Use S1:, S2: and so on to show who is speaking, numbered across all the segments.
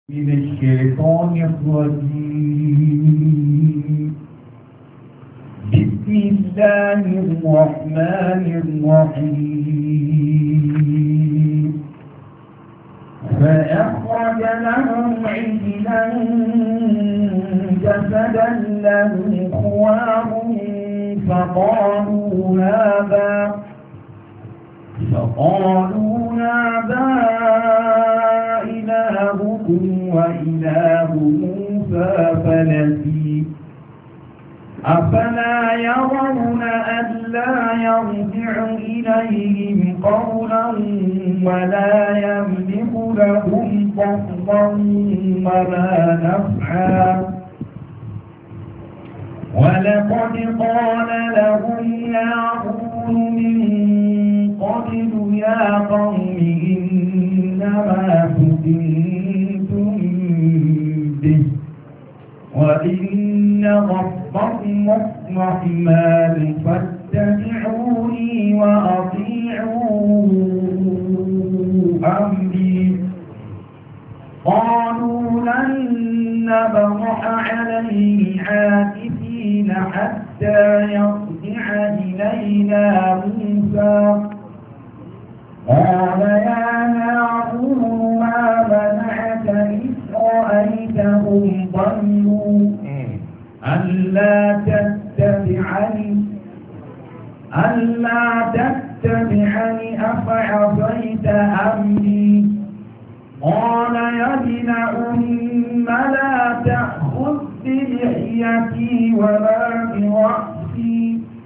S1: من الشيطان الرجيم. بسم الله الرحمن الرحيم. فأخرج لهم عجلا جسدا له خوار فقالوا هذا إلهكم وإله موسى فنسي أفلا يرون ألا يرجع إليهم قولا ولا يملك لهم ضرا ولا نفعا ولقد قال لهم هارون من قبل يا قوم إنما فتنتم به وإن ربكم الرحمن فاتبعوني وأطيعوا أمري قالوا لن نبرح عليه عاكفين حتى يرجع إلينا موسى قال يا هارون ما منعك إذ رأيتهم ضلوا ألا تتبعني أفعصيت أمري قال يا ابن أم لا تأخذ بلحيتي ولا برأسي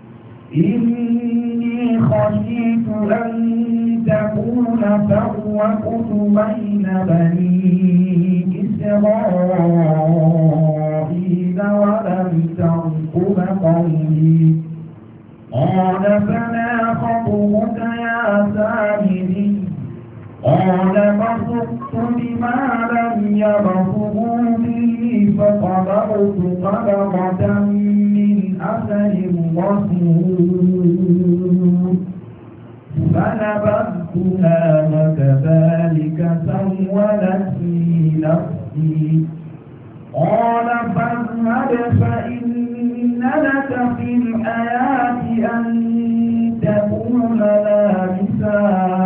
S1: إني خشيت أن تكون فرقت بين بني إسرائيل ولم ترقب قولي قال فما خطبك يا سامري قال بصرت بما لم يبصروا به فقبضت قبضة من أثر الرسول فنبذتها وكذلك سولت لي نفسي قال فاذهب فإن لك في الحياة أن تكون لابسا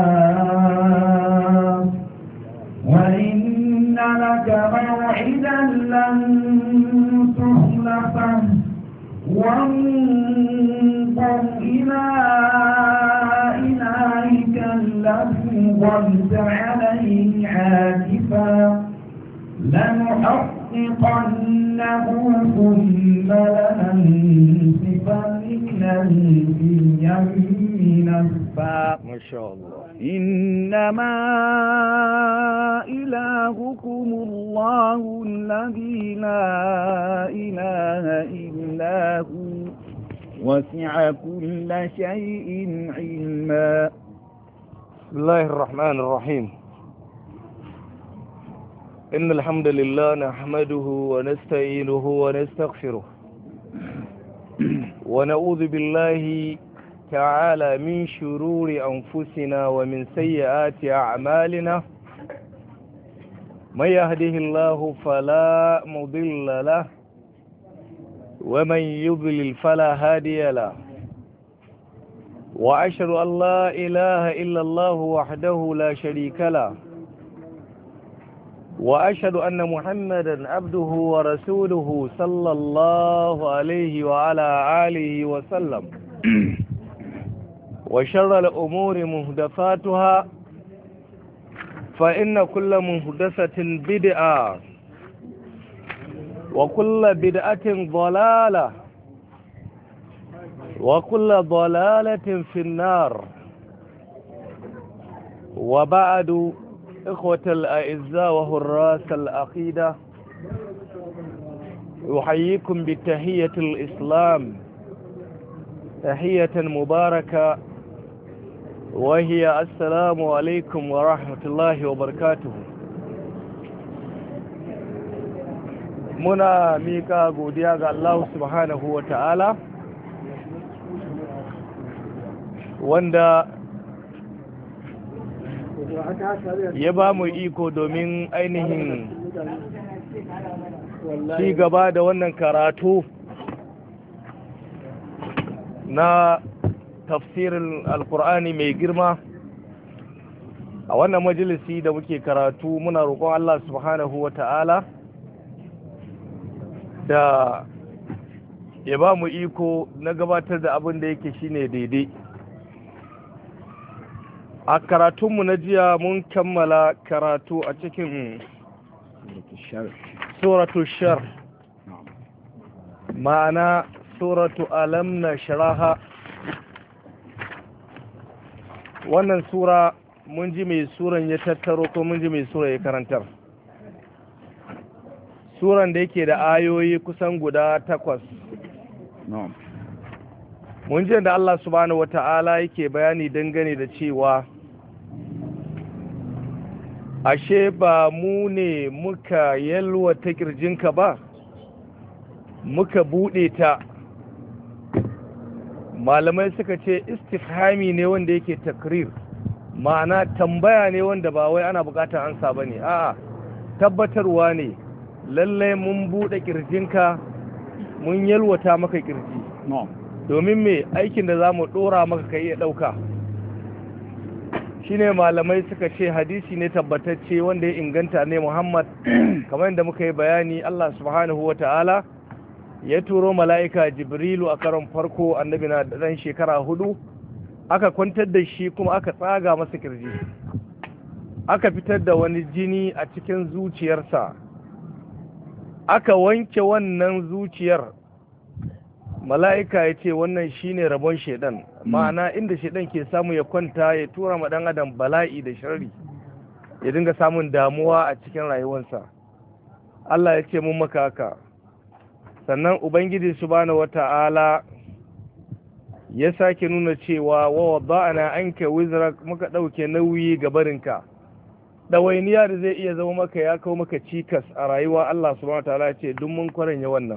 S1: وإن لك موعدا لن تخلفه وانظر إلى إلهك الذي ظلت عليه عاكفا لنحققنه ثم لننسفنه في اليم نسفا
S2: ما شاء الله.
S1: إنما إلهكم الله الذي لا إله إلا هو وسع كل شيء علما.
S2: بسم الله الرحمن الرحيم. إن الحمد لله نحمده ونستعينه ونستغفره ونعوذ بالله تعالى من شرور أنفسنا ومن سيئات أعمالنا من يهده الله فلا مضل له ومن يضلل فلا هادي له وأشهد أن لا إله إلا الله وحده لا شريك له وأشهد أن محمدا عبده ورسوله صلى الله عليه وعلى آله وسلم وشر الأمور محدثاتها فإن كل محدثة بدعة وكل بدعة ضلالة وكل ضلالة في النار. وبعد إخوة الأعزاء وحراس العقيدة أحييكم بتحية الإسلام تحية مباركة وهي السلام عليكم ورحمة الله وبركاته. muna mika godiya ga Allah subhanahu wa ta'ala wanda ya ba mu iko domin ainihin ci gaba da wannan karatu na tafsirin alkur'ani mai girma a wannan majalisi da muke karatu. Muna roƙon Allah subhanahu wa ta'ala da ya ba mu iko na gabatar da abin da yake shine daidai. A karatunmu na jiya mun kammala karatu a cikin suratu shar, ma'ana suratu alam nashraha. Wannan sura mun ji mai suran ya tattaro ko mun ji mai sura ya karantar. Suran da yake da ayoyi kusan guda 8. Mun ji da Allah subhanahu wata'ala yake bayani dangane da cewa ashe ba mu ne muka yalwata kirjinka ba, muka bude ta. Malamai suka ce istifhami ne wanda yake takrir, ma'ana tambaya ne wanda ba wai ana bukatar ansa bane, a'a tabbatarwa ne. Lallai mun bude kirjinka, mun yalwata maka kirji, domin me aikin da zamu dora maka kai ya dauka. Shine malamai suka ce hadisi ne tabbatacce wanda ya inganta ne Muhammad kamar yadda muka yi bayani. Allah subhanahu wata'ala ya turo mala'ika Jibrilu a karon farko, annabi na dan shekara 4, aka kwantar da shi kuma aka tsaga masa kirji, aka fitar da wani jini a cikin zuciyarsa, aka wanke wannan zuciyar. Mala'ika ya ce wannan shine rabon shedan, ma'ana inda shedan ke samu ya kwanta ya tura ma dan adam bala'i da sharri, ya dinga samun damuwa a cikin rayuwarsa. Allah ya ce mun maka haka. Sannan ubangiji subhanahu wata'ala ya sake nuna cewa wa wada'ana anka wizrak, muka dauke nauyi ga barinka. Dawainiya da zai iya zama maka ya kawo maka cikas a rayuwa, Allah subhanahu wata'ala ya ce duk mun kwaranya wannan.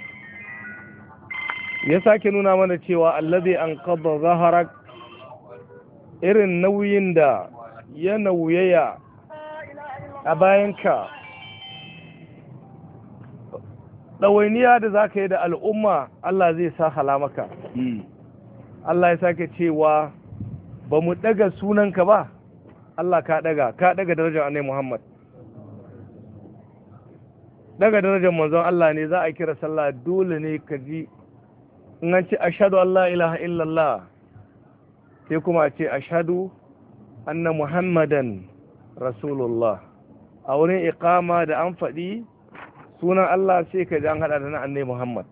S2: Ya sake nuna mana cewa allazi anqadha zaharak, irin nauyin da ya nauyaya a bayanka, ɗawainiya da za ka yi da al'umma, Allah zai sa maka. Allah ya sake cewa ba mu ɗaga sunanka ba, Allah ka ɗaga darajar Annabi Muhammad. Ɗaga darajar manzon Allah ne. Za a kira sallah, dole ne ka ji in an ce ashhadu an la ilaha illallah, sai kuma a ce ashhadu anna Muhammadan Rasulullah. A wurin iqama da an faɗi sunan Allah sai ka ji an haɗa da na Annabi Muhammad.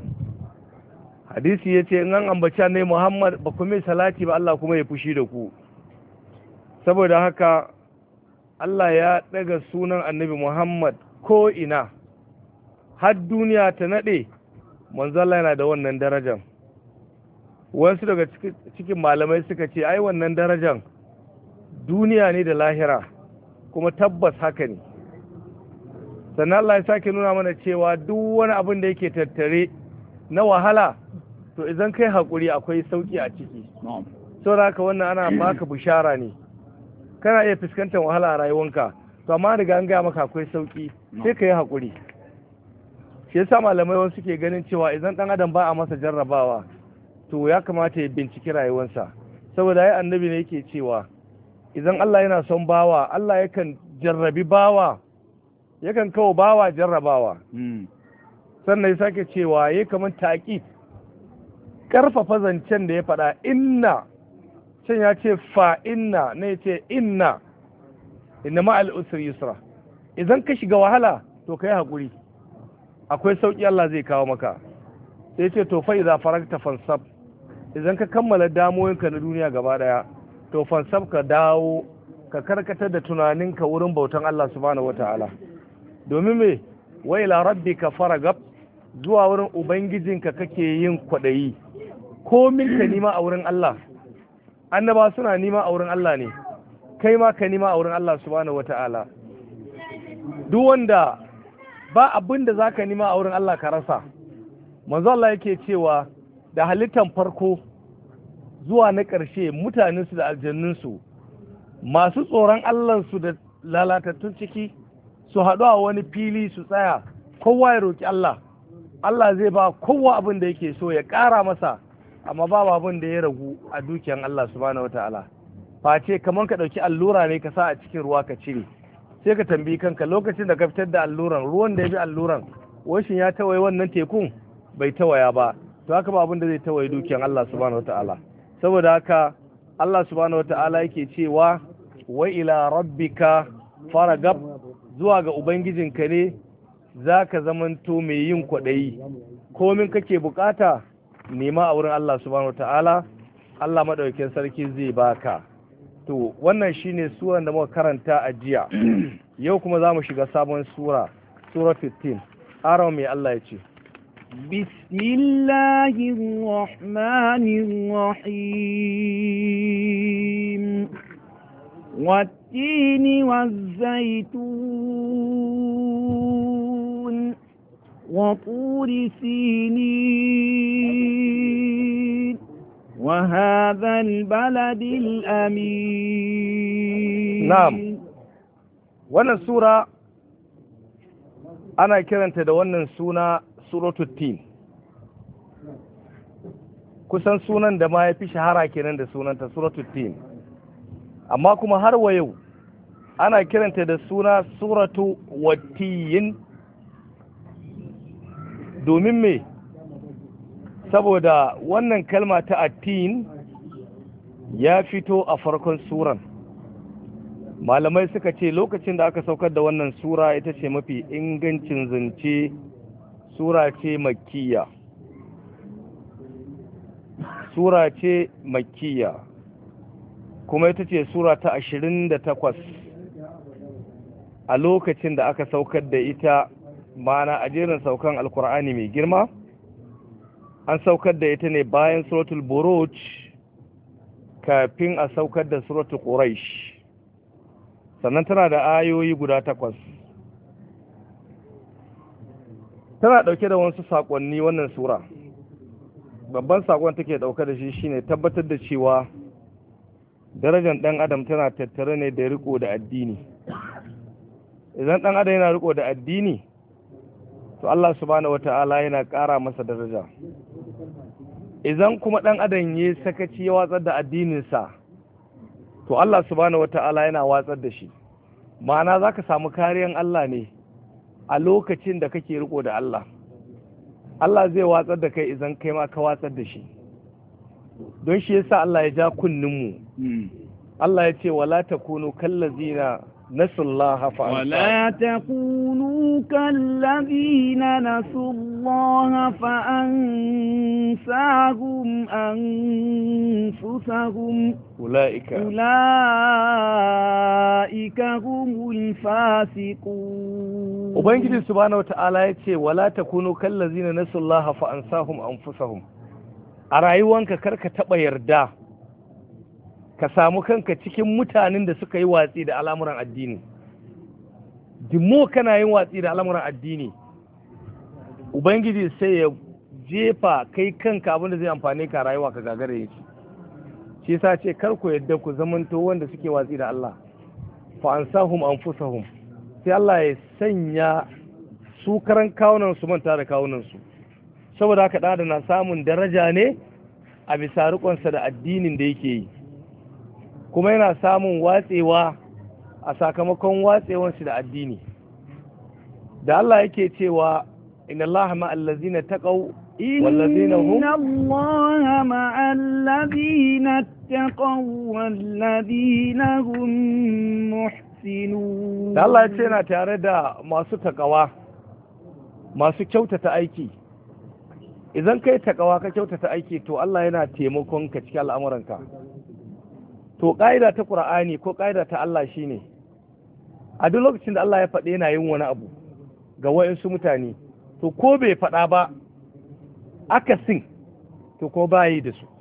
S2: Hadisi ya ce in an ambaci Annabi Muhammad ba ku mai salati ba, Allah kuma ya fushi da ku. Saboda haka Allah ya ɗaga sunan Annabi Muhammad ko ina, har duniya ta naɗe. Manzo Allah yana da wannan darajar. Wasu daga cikin malamai suka ce ai wannan darajar duniya ne da lahira, kuma tabbas haka ne. Sannan Allah ya sake nuna mana cewa duk wani abin da yake tattare na wahala, to idan kai haƙuri akwai sauƙi a ciki. Saboda haka wannan ana baka bishara ne. Kana iya fuskantar wahala a rayuwanka, to amma daga an gaya maka akwai sauƙi, sai ka yi haƙuri. Shi yasa malamai wasu ke ganin cewa idan ɗan adam ba a masa jarrabawa, to ya kamata ya binciki rayuwarsa. Saboda ai annabi ne yake cewa idan Allah yana son bawa, Allah yakan jarrabi bawa, yakan kawo bawa jarrabawa. Sannan ya sake cewa ya kamar taƙi, ƙarfafa zancen da ya faɗa. Inna, can ya ce fa inna, ne ya ce inna ma'al usri yusra. Idan ka shiga wahala, to kai haƙuri, akwai sauƙi Allah zai kawo maka. Sai ce to fa idza faragta fansab, idan ka kammala damuwoyinka na duniya gaba daya, to fansab, ka dawo ka karkatar da tunaninka wurin bautan Allah subhanahu wataala. Domin me, wa ila rabbika faragab, zuwa wurin ubangijinka kake yin kwadayi. Komin ka nima a wurin Allah, annaba suna nima a wurin Allah ne, kai ma ka nima a wurin Allah subhanahu wataala. Duk wanda ba abin da za ka nima a wurin Allah ka rasa. Manzo Allah yake cewa da halittan farko zuwa na ƙarshe, mutanensu da aljannunsu, masu tsoron Allahnsu da lalatattun ciki su haɗu a wani fili su tsaya kowa ya roki Allah, Allah zai ba kowa abin da yake so ya ƙara masa, amma babu abin da ya ragu a dukiyan Allah subhanahu wata'ala. Face kamar ka ɗauki allura ne ka sa a cikin ruwa ka cire, sai ka tambayi kanka lokacin da ka fitar da alluran, ruwan da ya bi alluran washin ya tawaye wannan tekun? Bai tawaya ba. To haka ba abin da zai tawaye dukiyan Allah subhanahu wata'ala. Saboda haka Allah subhanahu wata'ala yake cewa wa ila rabbika faragab, zuwa ga ubangijinka ne za ka zamanto mai yin kwaɗayi, komin kake bukata nema a wurin Allah subhanahu wata'ala, Allah maɗaukin sarki zai baka. To wannan shine suran da muka karanta a jiya. Yau kuma za mu shiga sabon sura 15. Arawa mai Allah ya ce,
S1: Bismillahirrahmanirrahim. والتين والزيتون وطور سينين وهذا البلد الأمين.
S2: نعم. wannan sura ana kiranta da wannan suna suratul tin. Kusan sunan da ma ya fi shahara kenan da sunanta suratul tin. Amma kuma har wa yau ana kiranta da suna suratu wattiyin. Domin me? Saboda wannan kalma ta attin ya fito a farkon suran. Malamai suka ce lokacin da aka saukar da wannan sura ita ce mafi ingancin zance, sura ce makkiya. Sura ce makkiya. Kuma ita ce sura ta 28 a lokacin da aka saukar da ita, ma'ana a jerin saukan alkur'ani mai girma. An saukar da ita ne bayan suratul buruj, kafin a saukar da suratul quraish. Sannan tana da ayoyi guda 8. Tana dauke da wasu sakonni wannan sura. Babban sakon take dauke da shi shine tabbatar da cewa darajar ɗan adam tana tattare ne da riko da addini. Idan ɗan adam yana riko da addini, to Allah subhanahu wata'ala yana ƙara masa daraja. Idan kuma ɗan adam ya sakaci ya watsar da addininsa, to Allah subhanahu wata'ala yana watsar da shi. Ma'ana za ka samu kariyan Allah ne a lokacin da kake riko da Allah. Allah zai watsar da kai idan kai ma ka watsar da shi. Don shi yasa Allah ya ja kunninmu. Allah ya ce wala takunu kallazina nasullaha fa
S1: wala takunu kallazina nasullaha fa ansahum anfusahum ulaika humul fasiqun.
S2: Ubangiji subhanahu wataala ya ce wala takunu kallazina nasullaha fa ansahum anfusahum. A rayuwanka karka taɓa yarda ka samu kanka cikin mutanen da suka yi watsi da al'amuran addini. Dimo kana yin watsi da al'amuran addini, Ubangiji sai ya jefa kai kanka abinda zai amfane ka rayuwa ka gagare yake. Shi yasa ce kar ku yadda ku zamanto wanda suke watsi da Allah. Fa ansahum anfusahum. Sai Allah ya sanya su karan kawunan su manta da kawunan su. Saboda haka da na samun daraja ne a bisa rikonsa da addinin da yake yi, kuma yana samun watsewa a sakamakon watsewan shi da addini. Da Allah yake cewa inna Allah ma'al ladzina taqaw walladzina hum
S1: inna Allah ma'al ladzina taqaw walladzina hum muhsinun.
S2: Da Allah ya ce yana tare da masu takawa, masu kyautata aiki. Idan kai takawa ka kyautata aiki, to Allah yana taimakon ka cikin al'amuranka. To ƙa'ida ta Qur'ani ko ƙa'ida ta Allah shine a duk lokacin da Allah ya faɗi yana yin wani abu ga wayansu mutane, to ko bai faɗa ba akasin, to ko ba yi da su.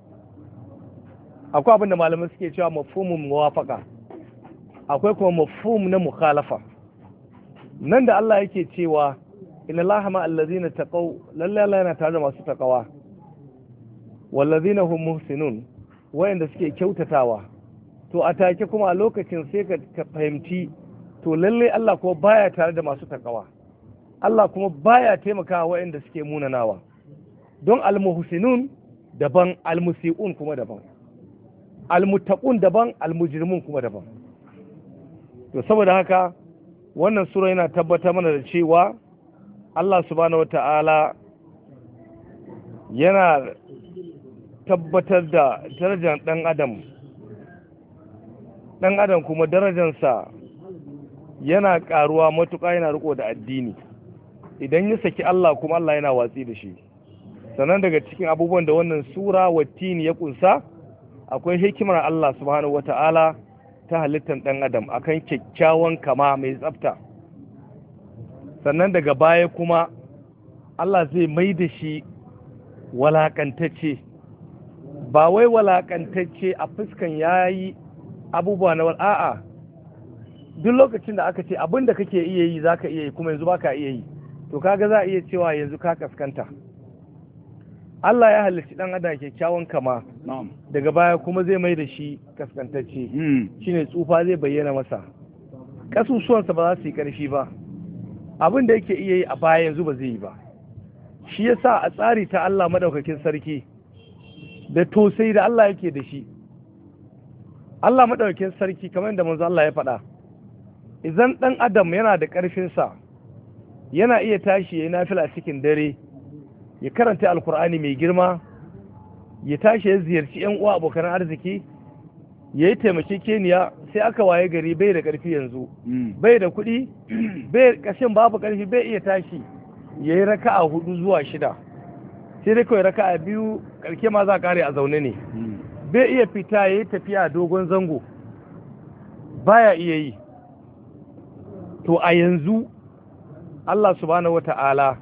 S2: Akwai abin da malamai suke cewa mafhumun muwafaqa, akwai kuma mafhum na mukhalafa. Nan da Allah yake cewa inna Allaha ma'al ladzina taqaw, lalle Allah yana tare da masu takawa, wal ladzina hum muhsinun, wayanda suke kyautatawa. To a take kuma a lokacin sai ka fahimci to lalle Allah kuma baya tare da masu takawa, Allah kuma baya taimakawa waɗanda suke munanawa. Don almuhsinun daban, almusi'un kuma daban, almuttaqun daban, almujrimun kuma daban. To saboda haka wannan sura yana tabbatar mana da cewa Allah subhanahu wata'ala yana tabbatar da darajar ɗan adam kuma darajarsa yana ƙaruwa matuƙa, yana riko da addini. Idan ya saki Allah kuma Allah yana watsi da shi. Sannan daga cikin abubuwan da wannan sura wattini ya kunsa akwai hikimar Allah subhanahu wata'ala ta halittar ɗan adam akan kyakkyawan kama mai tsafta. Sannan daga baya kuma Allah zai mai da shi walakantacce, ba wai walakantacce a fuskan yayi abubuwa na a'a, duk lokacin da aka ce abin da kake iya yi zaka iya yi kuma yanzu baka iya yi, to kaga za a iya cewa yanzu ka kaskanta. Allah ya halicci dan adam kyakkyawan kama, daga baya kuma zai mai da shi kaskantacce, shine tsufa zai bayyana masa, kasusuwansa ba za su yi karfi ba, abin da yake iya yi a baya yanzu ba zai yi ba. Shi yasa a tsari ta Allah madaukakin sarki da tosai da Allah yake da shi, Allah madaukakin sarki kamar da manzo Allah ya faɗa, idan ɗan adam yana da ƙarfinsa yana iya tashi ya yi nafila cikin dare, ya karanta alkur'ani mai girma, ya tashi ya ziyarci yan uwa abokan arziki, ya yi taimakekeniya, sai aka waye gari bai da ƙarfi yanzu, bai da kuɗi, bai ƙashin babu ƙarfi, bai iya tashi ya yi raka'a 4 zuwa 6, sai dai kawai raka'a 2 ƙarke ma za a ƙare a zaune ne. Bai iya fita ya yi tafiya dogon zango, baya iya yi. To a yanzu Allah subhanahu wata'ala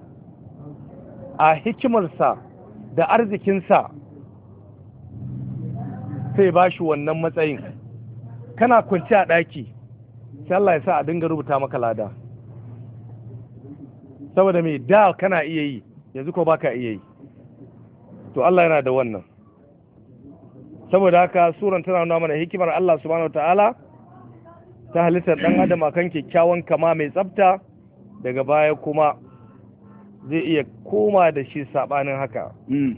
S2: a hikimarsa da arzikinsa sai ba shi wannan matsayin. Kana kwanci a ɗaki sai Allah ya sa a dinga rubuta maka lada, saboda mai da kana iya yi yanzu ko baka iya yi. To Allah yana da wannan. Saboda haka suran tana nuna mana hikimar Allah subhanahu wata'ala ta halittar ɗan adam akan kyakkyawan kama mai tsafta, daga baya kuma zai iya koma da shi saɓanin haka.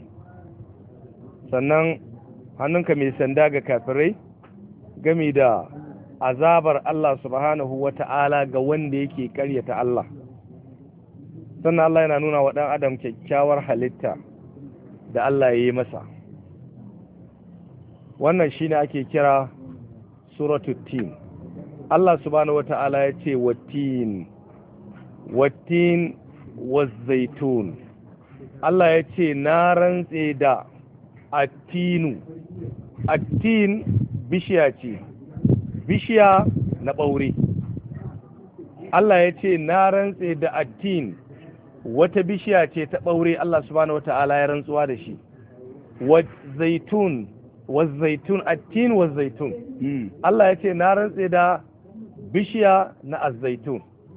S2: Sannan hannunka mai sanda ga kafirai gami da azabar Allah subhanahu wa ta'ala ga wanda yake karyata Allah. Sannan Allah yana nuna wa ɗan adam kyakkyawar halitta da Allah ya yi masa. Wannan shine ake kira suratul tin. Allah subhanahu wata'ala ya ce wattin wazzaitun. Allah ya ce na rantse da attinu. Attin bishiya ce, bishiya na ɓaure. Allah ya ce na rantse da attin, wata bishiya ce ta ɓaure. Allah subhanahu wata'ala ya rantsuwa da shi. Wazzaitun, attin wazzaitun. Allah ya ce na rantse da bishiya na azzaitun.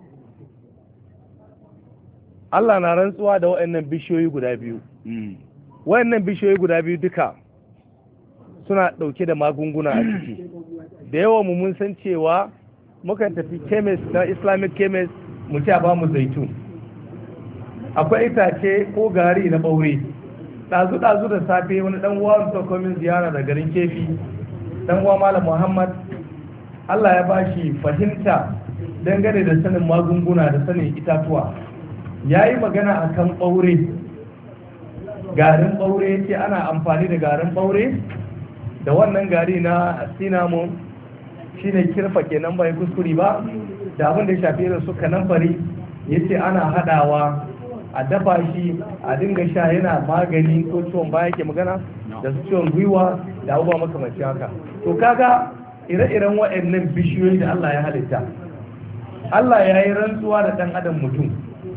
S2: Allah na rantsuwa da waɗannan bishiyoyi guda biyu. Waɗannan bishiyoyi guda biyu duka suna ɗauke da magunguna a ciki. Da yawa mu mun san cewa mukan tafi chemist na Islamic chemist mu ce a ba mu zaitun. Akwai itace ko gari na ɓaure. Ɗazu da safe wani ɗan uwa wani saukomin ziyara da garin Kefi, ɗan uwa Malam Muhammad, Allah ya ba shi fahimta dangane da sanin magunguna da sanin itatuwa. Ya yi magana a kan ɓaure, garin ɓaure ya ce ana amfani da garin ɓaure da wannan gari na cinnamon, shi ne kirfa kenan bai kuskure ba, da abin da ya shafi irin su kanamfari, ya ce ana haɗawa a dafa shi a dinga sha, yana magani ko ciwon baya ke magana da su ciwon gwiwa da abubuwa makamanci haka. To kaga ire-iren waɗannan bishiyoyi da Allah ya halitta, Allah ya yi rantsuwa da ɗan adam mutum.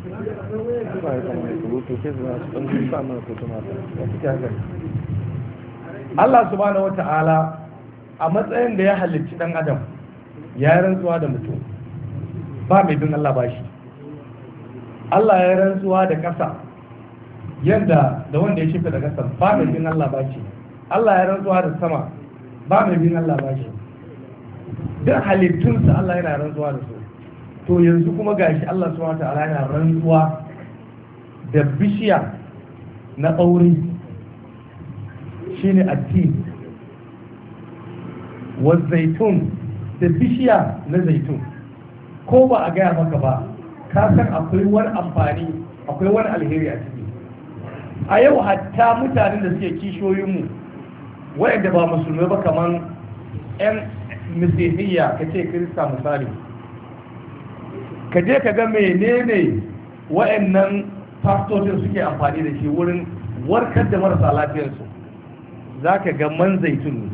S2: Allah subhanahu wa ta'ala a matsayin da ya halicci ɗan adam ya yi rantsuwa da mutum, ba mai bin Allah ba shi. Allah ya yi rantsuwa da ƙasa yadda da wanda ya shifta da ƙasa ba mai bin Allah ba shi. Allah ya rantsuwa da sama ba mai bin Allah ba shi. duk halittunsa Allah yana rantsuwa da su. To yanzu kuma gashi Allah subhanahu wataala yana rantsuwa da bishiya na ɓauri shine attin, wa zaitun da bishiya na zaitun. Ko ba a gaya maka ba ka san akwai wani amfani, akwai wani alheri a ciki. A yau hatta mutanen da suke kishiyoyinmu waɗanda ba musulmai ba kamar 'yan misihiyya ka ce kirista misali, ka je ka ga menene waɗannan fastocin suke amfani da shi wurin warkar da marasa lafiyarsu. Za ka ga man zaitun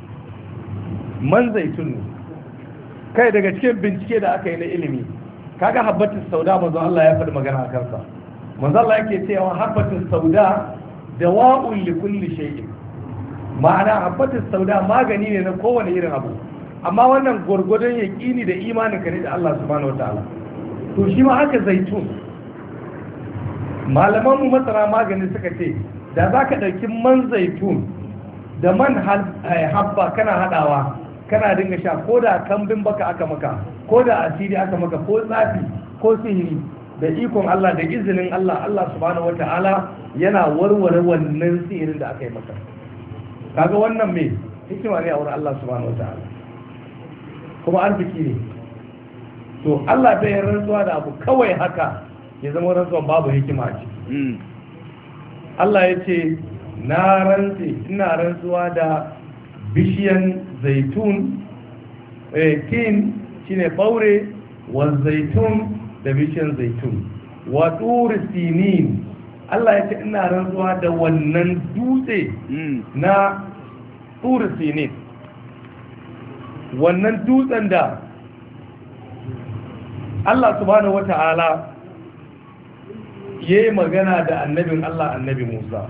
S2: ne. Kai daga cikin bincike da aka yi na ilimi kaga habbatus sauda manzo Allah ya faɗi magana a kansa. Manzo Allah yake cewa habbatus sauda dawa'un li kulli shay'in, ma'ana habbatus sauda magani ne na kowane irin abu, amma wannan gurgurdon yaqini da imanin ka ne da Allah subhanahu wataala. To shi ma haka zaitun, malaman mu masana magani suka ce da zaka dauki man zaitun da man habba kana hadawa kana dinga sha, ko da kambin baka aka maka, ko da asiri aka maka, ko tsafi ko sihiri, da ikon Allah da izinin Allah, Allah subhanahu wata'ala yana warware wannan sihirin da aka yi maka. Kaga wannan me hikima ne a wurin Allah subhanahu wata'ala, kuma arziki ne. To Allah bai rantsuwa da abu kawai haka ya zama rantsuwan babu hikima ce. Allah ya ce na rantse, ina rantsuwa da bishiyan zaitun, tin shine ɓaure, wa zaitun da bishiyan zaitun, wa turi sinin. Allah ya ce ina rantsuwa da wannan dutse na turi sinin, wannan dutsen da Allah subhanahu wata'ala ya yi magana da annabin Allah, annabi Musa,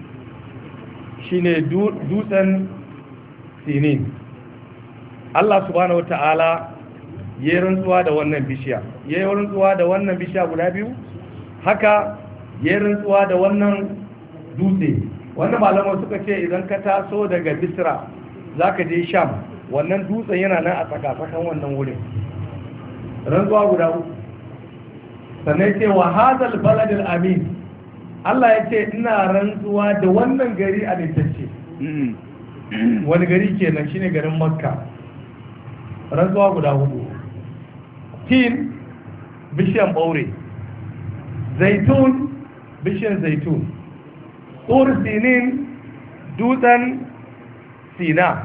S2: shine dutsen sinin. Allah subhanahu wata'ala ya yi rantsuwa da wannan bishiya, ya yi rantsuwa da wannan bishiya guda biyu, haka ya yi rantsuwa da wannan dutse. Wannan malamai suka ce idan ka taso daga Misra za ka je Sham, wannan dutsen yana nan a tsakatsakan wannan wurin. Rantsuwa guda uku. Sannan ce wa hadal baladil amin, Allah ya ce ina rantsuwa da wannan gari a littacce. Wani gari kenan shine garin Makka. Rantsuwa guda hudu. Tin bishiyan ɓaure, zaitun bishiyan zaitun, tsor sinin dutsen sina,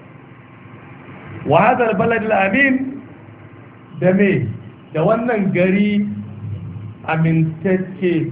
S2: wa hadal baladil amin da me da wannan gari amintacce,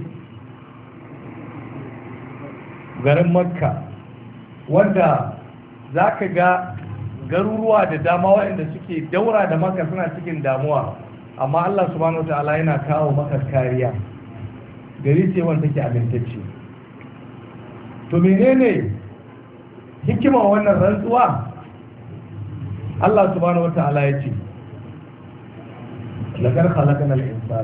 S2: garin Makka, wanda za ka ga garuruwa da dama waɗanda suke daura da Makka suna cikin damuwa, amma Allah subhanahu wata'ala yana kawo maka kariya. Gari ce wanda take amintacce. To menene hikima wannan rantsuwa? Allah subhanahu wata'ala ya ce لقد خلقنا الإنسان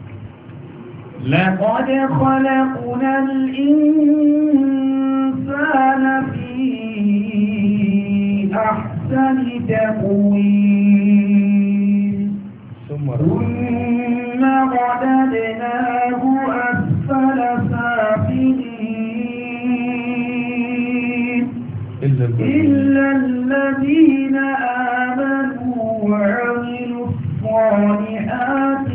S1: في أحسن تقويم ثم رددناه أسفل سافلين إلا الذين آمنوا وعملوا الصالحات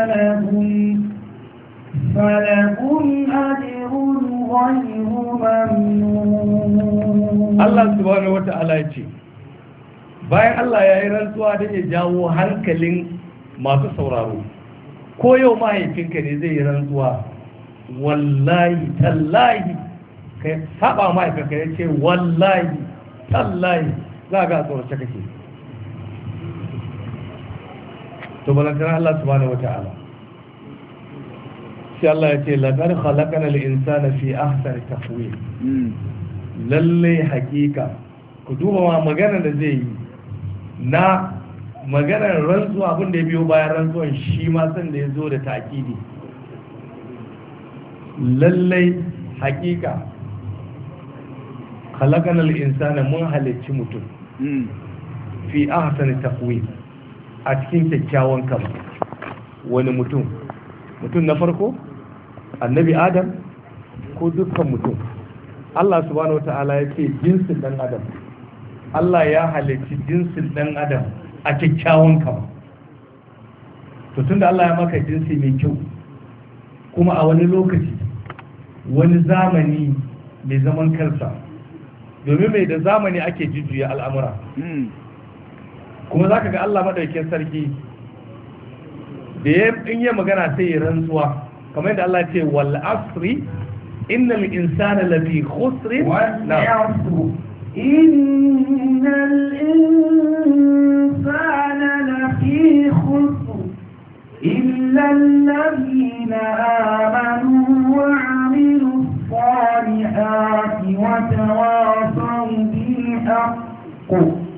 S1: فلهم أجر غير ممنون.
S2: Allah subhanahu wata'ala ya ce bayan Allah ya yi rantsuwa da ya jawo hankalin masu sauraro, ko yau mahaifinka ne zai yi rantsuwa, wallahi tallahi ka saba mahaifinka ya ce wallahi tallahi, za ga tsorace kake. To balantana Allah subhanahu wata'ala sai Allah ya ce laqad khalaqana al-insana fi ahsani taqwim. Lalle hakika ku duba ma magana da zai yi na maganar rantsuwa, abin da ya biyo bayan rantsuwan shi ma san da ya zo da ta'kidi. Lalle hakika khalaqana al-insana mun halicci mutum fi ahsani taqwim a cikin kyakkyawan kama. Wani mutum na farko annabi Adam ko dukkan mutum? Allah subhanahu wata'ala ya ce jinsin dan adam. Allah ya halicci jinsin dan adam a kyakkyawan kama. To tunda Allah ya maka jinsi mai kyau, kuma a wani lokaci wani zamani mai zaman kansa, domin mai da zamani ake jujjuya al'amura, kuma za ka ga Allah maɗaukin sarki da in yi magana sai ya rantsuwa, kamar yadda Allah ce wal asri innal insana lafi khusrin
S1: innal insana lafi khusr illa alladhina amanu wa 'amilus salihati wa tawasaw bil haqq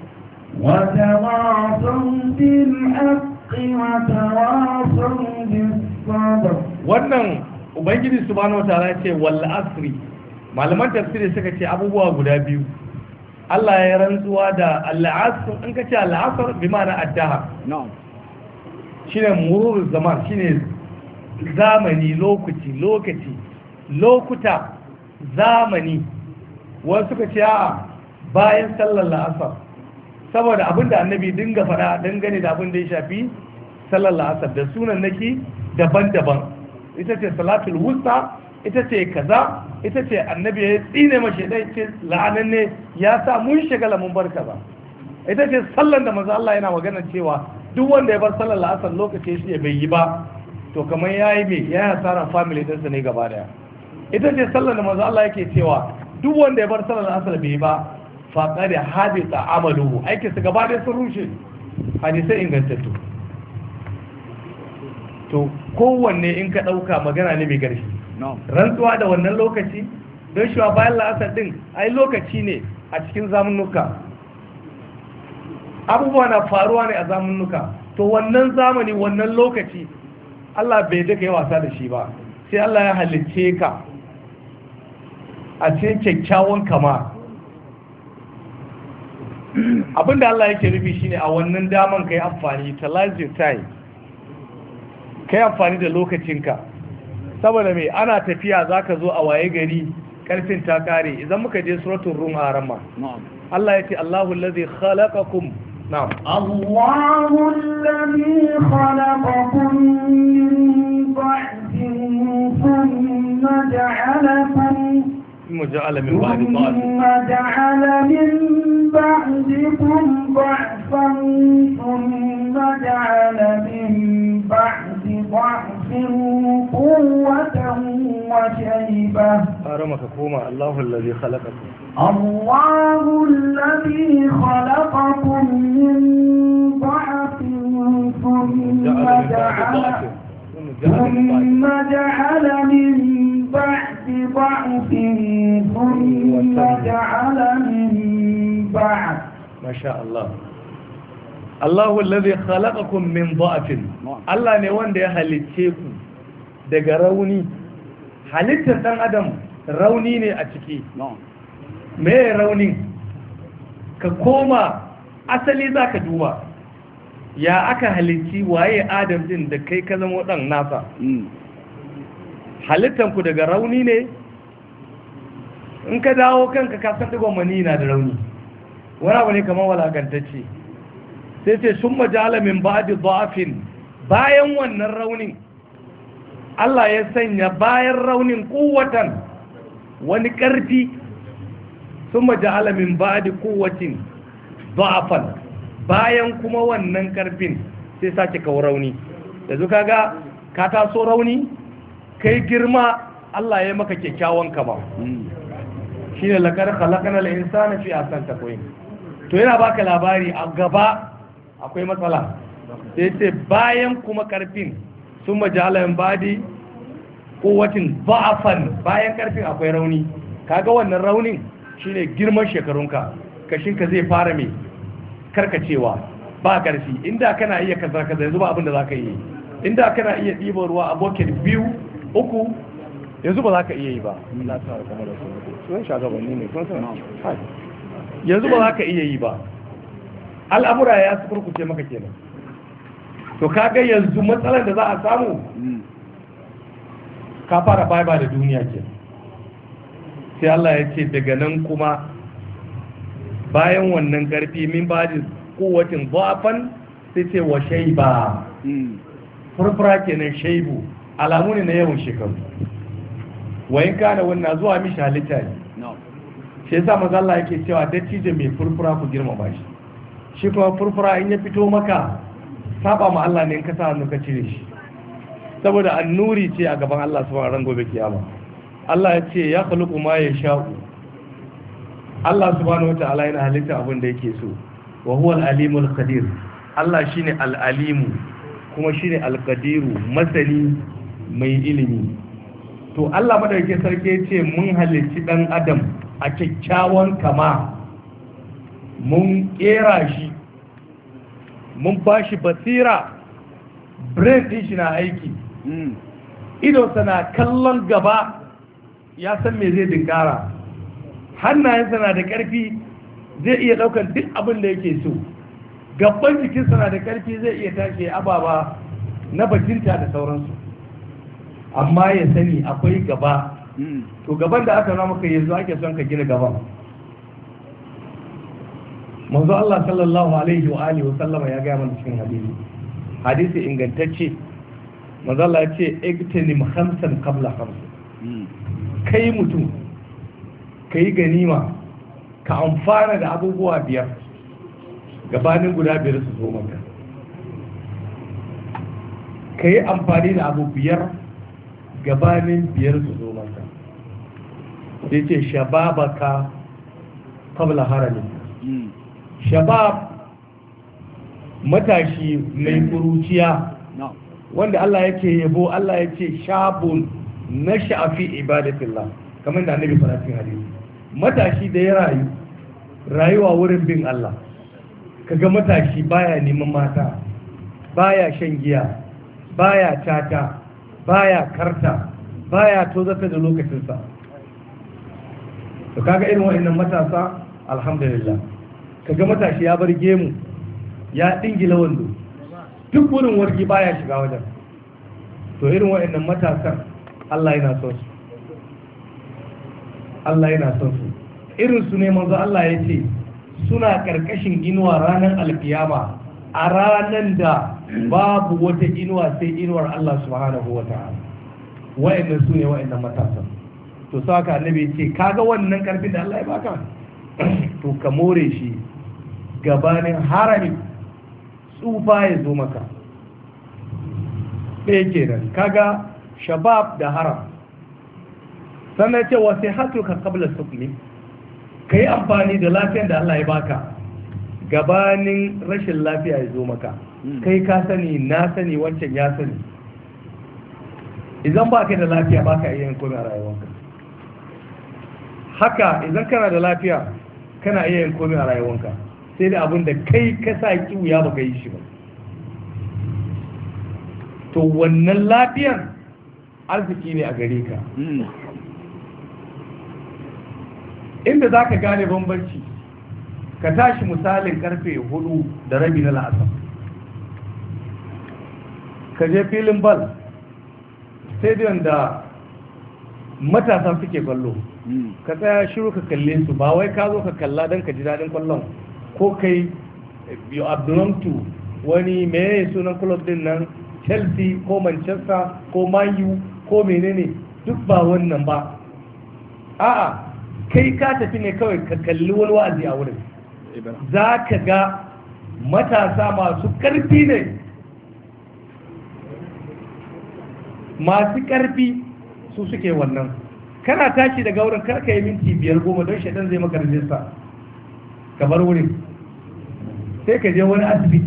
S2: wannan ubangiji subhanahu wataala ya ce wal asri. Malaman tafsiri suka ce abubuwa guda biyu Allah ya rantsuwa da al-asr. In ka ce al-asr bi ma'ana addaha, shine murur zaman, shine zamani, lokuta, zamani. Wasu suka ce a bayan sallar la'asar, saboda abinda annabi dinga faɗa dangane da abin da ya shafi sallar la'asar da sunan naki daban-daban. Ita ce salatul wusta, ita ce kaza, ita ce annabi ya tsine mashi dai ce la'anan ne ya sa mun shagala mun bar kaza. Ita ce sallar da manzo Allah yana magana cewa duk wanda ya bar sallar la'asar lokaci shi bai yi ba, to kamar yayi me ya hasara family ɗinsa ne gaba daya. Ita ce sallar da manzo Allah yake cewa duk wanda ya bar sallar la'asar bai yi ba faƙa da hadisa amalu, aikin su gaba ɗaya sun rushe. Hadisai ingantattu. To kowanne in ka ɗauka magana ne mai ƙarfi. Rantsuwa da wannan lokaci don shi bayan la'asar ɗin ai lokaci ne a cikin zamannuka, abubuwa na faruwa ne a zamannuka. To wannan zamani, wannan lokaci Allah bai daka yi wasa da shi ba, sai Allah ya halicce ka a cikin kyakkyawan kama. Abinda Allah yake nufi shine a wannan daman kai amfani, utilize your time, kai amfani da lokacinka. Saboda mai ana tafiya zaka zo a waye gari karfin ta kare. Idan muka je suratul rum a ramma, Allah yace Allahu allazi khalaqakum. Na'am,
S1: Allahu allazi khalaqakum min ba'din thumma ja'alakum
S2: ثم جعل من بعد ضعف
S1: بعدكم ضعفا ثم جعل من بعد ضعف قوة وشيبة.
S2: أرمك كوما الله الذي خلقكم.
S1: الله الذي خلقكم من ضعف ثم جعل من بعد ضعف ثم جعل من بعد.
S2: ما شاء الله. الله الذي خلقكم من ضعف. Allah ne wanda ya halicce ku daga rauni. Halittar dan adam rauni ne a ciki. Me rauni? Ka koma asali zaka duba. Ya aka halicci waye Adam din da kai ka zama dan nasa. Halittanku daga rauni ne. In ka dawo kanka ka san digon mani na da rauni, wani abu ne kamar walakantacce. Sai ce sun majala min ba'di dha'fin, bayan wannan raunin Allah ya sanya bayan raunin kuwatan wani karfi. Sun majala min ba'di kuwatin dha'fan, bayan kuma wannan karfin sai sake kawo rauni. Yanzu kaga ka taso rauni, kai girma, Allah ya maka kyakkyawan kama. Shine laqad khalaqnal insana fi ahsani taqwim. To yana baka labari a gaba akwai matsala. Sai ce bayan kuma karfin sun majalayan badi quwwatin ba'afan, bayan karfin akwai rauni. Kaga wannan raunin shine girman shekarunka, kashinka zai fara mai karkacewa, ba karfi. Inda kana iya kaza yanzu ba abin da zaka yi. Inda kana iya ɗiba ruwa a bucket 2, 3 yanzu ba za ka iya yi ba. Yanzu ba za ka iya yi ba. al'amura ya su kurkuce maka kenan. To kaga yanzu matsalar da za a samu ka fara bye da duniya kenan. Sai Allah ya ce daga nan kuma bayan wannan karfi min ba da kowatin zafan sai ce wa shaiba furfura kenan shaibu alamu ne na yawan shekaru wayin kana wannan zuwa mishi halitta ne shi yasa maza Allah yake cewa dattijo mai furfura ku girmama shi shi kuma furfura in ya fito maka saba ma Allah ne in ka sa hannu ka cire shi saboda annuri ce a gaban Allah subhanahu ran gobe kiyama Allah ya ce ya khluqu ma yasha'u Allah subhanahu wataala yana halitta abin da yake so wa huwa al-alimul qadir Allah shine al-alimu kuma shine al-qadiru masani mai ilimi. To Allah madaukakin sarki ya ce mun halicci dan adam a kyakkyawan kama mun kera shi mun bashi basira brain din shi na aiki idonsa na kallon gaba ya san me zai dinkara hannayensa na da ƙarfi zai iya ɗaukar duk abin da yake so gaban jikinsa na da ƙarfi zai iya tashi ababa na bajinta da sauransu amma ya sani akwai gaba to gaban da aka nuna maka yanzu ake son ka gina gaban manzo Allah sallallahu alaihi wa alihi wa sallama ya gaya mana cikin hadisi ingantacce manzo Allah ya ce igtanim khamsan qabla khamsin kai mutum kai ganima ka amfana da abubuwa biyar gabanin guda biyar su zo maka kai amfani da abu biyar gabanin biyar su zo maka sai ce shababaka qabla haramin shabab matashi mai kuruciya wanda Allah yake yabo Allah yake shabun na sha'afi ibadatillah kamar da annabi fara cikin hadisi matashi da ya rayu rayuwa wurin bin Allah kaga matashi baya neman mata baya shan giya baya tata baya karta baya tozata da lokacinsa to kaga irin wa'annan matasa alhamdulillah kaga matashi ya bar gemu ya dingila wando duk wurin wargi baya shiga wajen to irin wa'annan matasan Allah yana son su Allah yana son su irin su ne manzo Allah ya ce suna karkashin inuwa ranar alkiyama a ranar da babu wata inuwa sai inuwar Allah subhanahu wa ta'ala wa'annan su ne wa'annan matasan to saka annabi ya ce kaga wannan karfin da Allah ya baka to ka more shi gabanin harami tsufa ya zo maka ɗaya kenan kaga shabab da haram sannan ce wasu hatuka kabla sukli ka yi amfani da lafiyar da Allah ya baka gabanin rashin lafiya ya zo maka kai ka sani na sani wancan ya sani idan ba ka da lafiya ba ka iya yin komai a rayuwanka haka idan kana da lafiya kana iya yin komai a rayuwanka sai da abin da kai ka sa kiwuya ba ka yi shi ba to wannan lafiyar arziki ne a gare ka inda za ka gane bambanci ka tashi misalin karfe 4:30 na la'asar ka je filin bal stadium da matasa suke kwallo ka tsaya shiru ka kalle su ba wai ka zo ka kalla don ka ji daɗin kwallon ko kai you belong to wani meye sunan club din nan Chelsea ko Manchester ko Man U ko menene duk ba wannan ba a'a kai ka tafi ne kawai ka kalli wani wa'azi a wurin za ka ga matasa masu ƙarfi ne masu ƙarfi su suke wannan kana tashi daga wurin karka yi minti 5-10 don shaidan zai maka rijista ka bar wurin sai ka je wani asibiti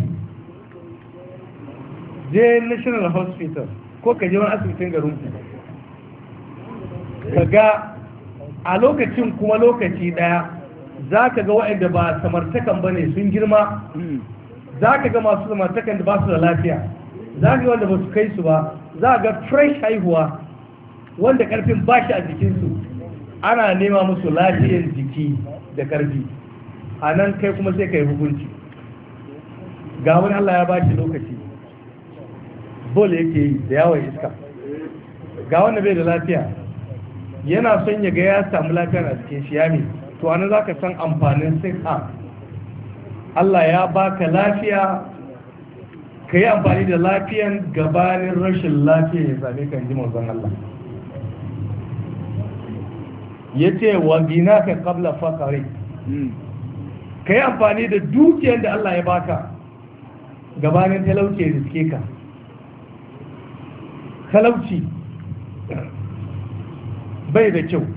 S2: je national hospital ko ka je wani asibitin garin ka ga a lokacin kuma lokaci daya za ka ga waɗanda ba samartakan ba ne sun girma za ka ga masu samartakan da ba su da lafiya za ka ga wanda ba su kai su ba za ga fresh haihuwa wanda karfin ba shi a jikinsu ana nema musu lafiyar jiki da karfi a nan kai kuma sai ka yi hukunci ga wani Allah ya bashi lokaci bol yake yi da yawon iska, ga wanda bai da lafiya yana son ya ga ya samu lafiya a cikin shi yami, to ana za ka san amfanin siha. Allah ya baka lafiya, ka yi amfani da lafiyan gabanin rashin lafiya ya same kan ji manzon Allah. Ya ce wa gina ka kabla fakari, ka yi amfani da dukiyar da Allah ya baka gabanin talauci ya riske ka. Talauci bai da kyau,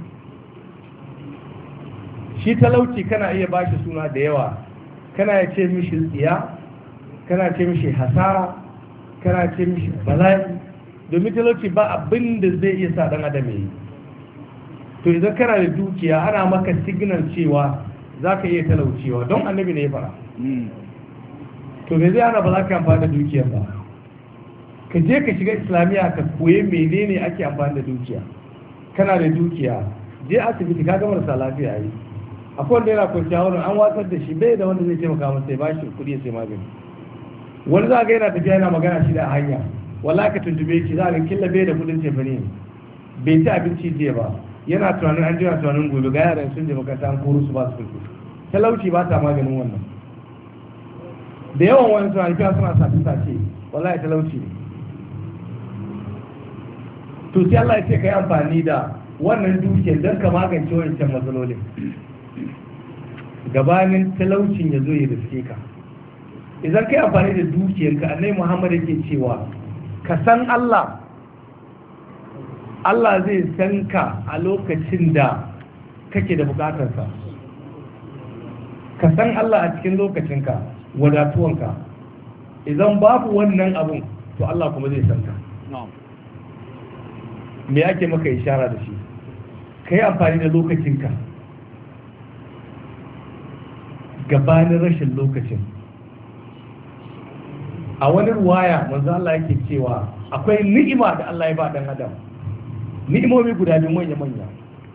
S2: shi talauci kana iya bashi suna da yawa, kana ya ce mishi tsiya, kana ce mishi hasara, kana ce mishi bala'i, domin talauci ba abin da zai iya sa dan adam yi. To idan kana da dukiya ana maka signal cewa za ka iya talaucewa, don annabi ne ya fara. To me zai ana ba za ka amfani da dukiyar ba? Ka je ka shiga islamiyya ka koyi menene ake amfani da dukiya. Kana da dukiya, je asibiti ka ga marasa lafiya yi. Akwai wanda yana kwanciya wurin an watsar da shi, bai da wanda zai taimaka masa ya ba shi kuɗi ya sai magani. Wani za ga yana tafiya yana magana shi da hanya, wallahi ka tuntube shi za ga killa bai da kuɗin tefani ne, bai ci abinci jiya ba, yana tunanin an jira tunanin gobe, ga yaran sun je makaranta an koro su ba su kuɗi. Talauci ba ta maganin wannan. Da yawan wani suna tafiya suna sace wallahi talauci ne. To sai Allah ya ce ka yi amfani da wannan dukiyar don ka magance wancan matsalolin gabanin talaucin ya zo ya riske ka. Idan ka yi amfani da dukiyarka, Annabi Muhammad yake cewa ka san Allah, Allah zai san ka a lokacin da kake da bukatarsa. Ka san Allah a cikin lokacinka, wadatuwanka. Idan babu wannan abun, to Allah kuma zai san ka. Me ake maka ishara da shi? Ka yi amfani da lokacinka gabanin rashin lokacin. A wani ruwaya manzo Allah yake cewa akwai ni'ima da Allah ya ba dan adam, ni'imomi guda biyu manya-manya,